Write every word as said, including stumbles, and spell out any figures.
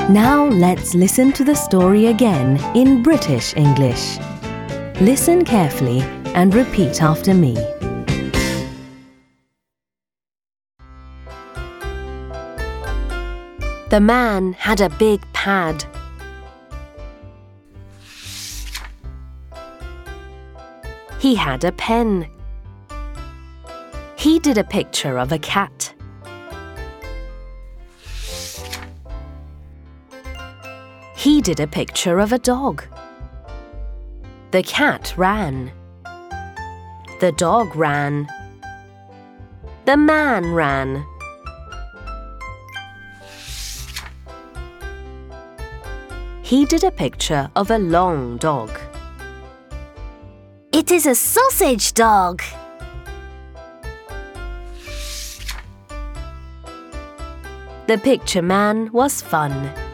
Now let's listen to the story again in British English. Listen carefully and repeat after me. The man had a big pad. He had a pen. He did a picture of a cat. He did a picture of a dog. The cat ran. The dog ran. The man ran. He did a picture of a long dog. It is a sausage dog. The picture man was fun.